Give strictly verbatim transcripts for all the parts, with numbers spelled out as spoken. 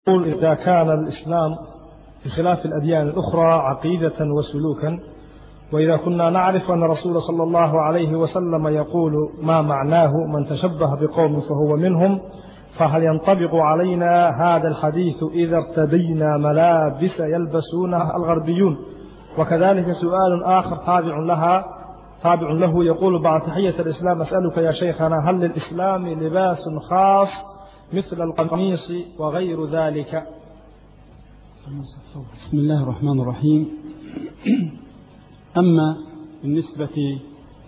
إذا كان الإسلام بخلاف الأديان الأخرى عقيدة وسلوكا، وإذا كنا نعرف أن الرسول صلى الله عليه وسلم يقول ما معناه من تشبه بقوم فهو منهم، فهل ينطبق علينا هذا الحديث إذا ارتدينا ملابس يلبسونها الغربيون؟ وكذلك سؤال آخر تابع لها تابع له يقول: بعد تحية الإسلام أسألك يا شيخنا، هل للإسلام لباس خاص مثل القميص وغير ذلك؟ بسم الله الرحمن الرحيم. أما بالنسبة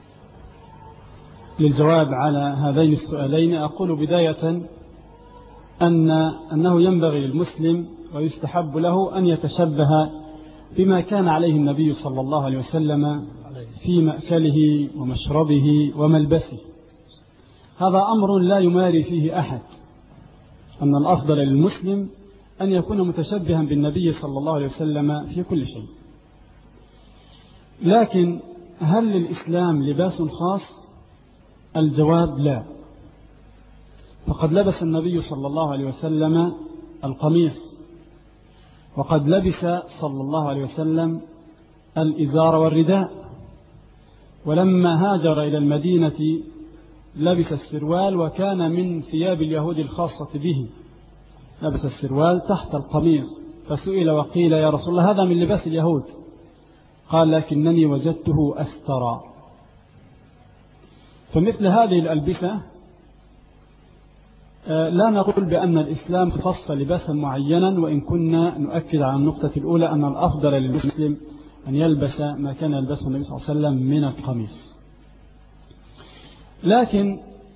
للجواب على هذين السؤالين، أقول بداية أن أنه ينبغي للمسلم ويستحب له أن يتشبه بما كان عليه النبي صلى الله عليه وسلم في مأكله ومشربه وملبسه. هذا أمر لا يماري فيه أحد، أن الأفضل للمسلم أن يكون متشبها بالنبي صلى الله عليه وسلم في كل شيء. لكن هل للإسلام لباس خاص؟ الجواب لا. فقد لبس النبي صلى الله عليه وسلم القميص، وقد لبس صلى الله عليه وسلم الإزار والرداء، ولما هاجر إلى المدينة لبس السروال، وكان من ثياب اليهود الخاصة به، لبس السروال تحت القميص. فسئل وقيل: يا رسول الله، هذا من لباس اليهود؟ قال: لكنني وجدته أسترى. فمثل هذه الألبسة لا نقول بأن الإسلام خص لباسا معينا، وإن كنا نؤكد على النقطة الأولى أن الأفضل للمسلم أن يلبس ما كان يلبسه النبي صلى الله عليه وسلم من القميص. لكن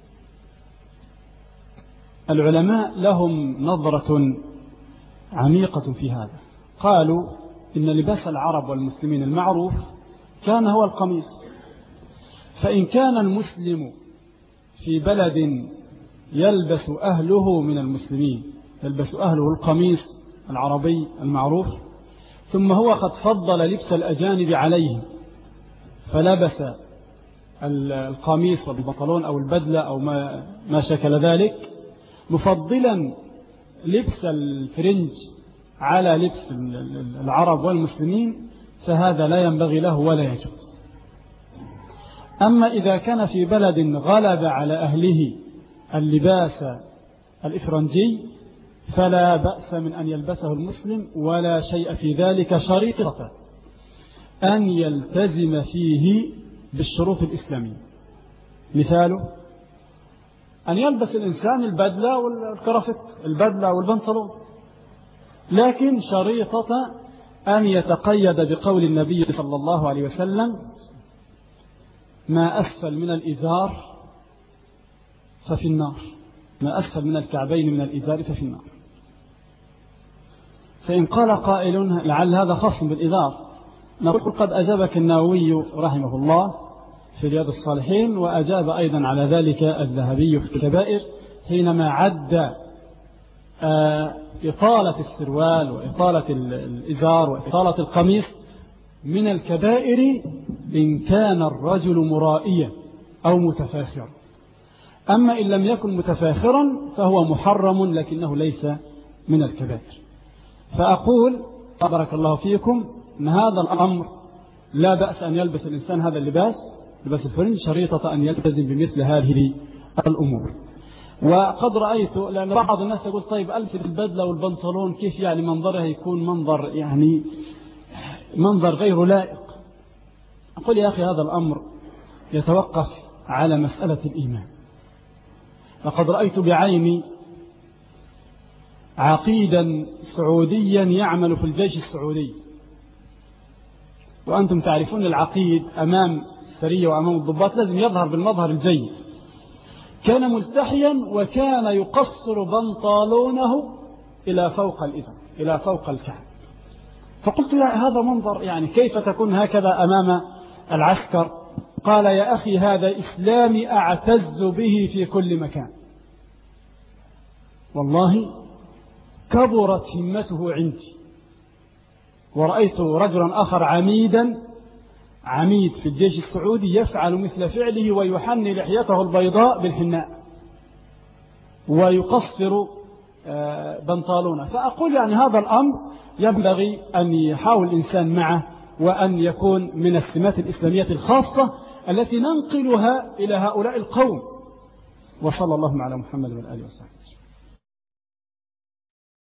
العلماء لهم نظرة عميقة في هذا. قالوا إن لباس العرب والمسلمين المعروف كان هو القميص، فإن كان المسلم في بلد يلبس أهله من المسلمين يلبس أهله القميص العربي المعروف، ثم هو قد فضل لبس الأجانب عليه فلبس القميص والبنطلون أو البدلة أو ما, ما شكل ذلك، مفضلا لبس الفرنج على لبس العرب والمسلمين، فهذا لا ينبغي له ولا يجوز. أما إذا كان في بلد غلب على أهله اللباس الإفرنجي فلا بأس من أن يلبسه المسلم، ولا شيء في ذلك، شريطة أن يلتزم فيه بالشروط الإسلامية. مثاله أن يلبس الإنسان البدلة والكرافت، البدلة والبنطلون، لكن شريطة أن يتقيد بقول النبي صلى الله عليه وسلم: ما أسفل من الإزار ففي النار، ما أسفل من الكعبين من الإزار ففي النار. فإن قال قائل: لعل هذا خاص بالإزار، نقول قد أجابك النووي رحمه الله في رياض الصالحين، وأجاب أيضا على ذلك الذهبي في الكبائر حينما عد إطالة السروال وإطالة الإزار وإطالة القميص من الكبائر إن كان الرجل مرائيا أو متفاخرا. أما إن لم يكن متفاخرا فهو محرم، لكنه ليس من الكبائر. فأقول بارك الله فيكم أن هذا الأمر لا بأس أن يلبس الإنسان هذا اللباس، لباس الفرنج، شريطة أن يلتزم بمثل هذه الأمور. وقد رأيت، لأن بعض الناس يقول: طيب ألبس البدلة والبنطلون كيف يعني منظره يكون منظر يعني منظر غير لائق؟ أقول: يا أخي، هذا الأمر يتوقف على مسألة الإيمان. لقد رأيت بعيني عقيدا سعوديا يعمل في الجيش السعودي، وأنتم تعرفون العقيد أمام السرية وأمام الضباط لازم يظهر بالمظهر الجيد. كان ملتحيا وكان يقصر بنطالونه إلى فوق الإزر، إلى فوق الكعب. فقلت: يا هذا منظر، يعني كيف تكون هكذا أمام العسكر؟ قال: يا أخي، هذا إسلامي أعتز به في كل مكان. والله كبرت همته عندي. ورأيت رجلا آخر عميدا عميد في الجيش السعودي يفعل مثل فعله، ويحني لحيته البيضاء بالحناء، ويقصر بنطالونه. فأقول يعني هذا الأمر ينبغي أن يحاول الإنسان معه، وأن يكون من السمات الإسلامية الخاصة التي ننقلها إلى هؤلاء القوم. وصلى الله على محمد وآله وصحبه.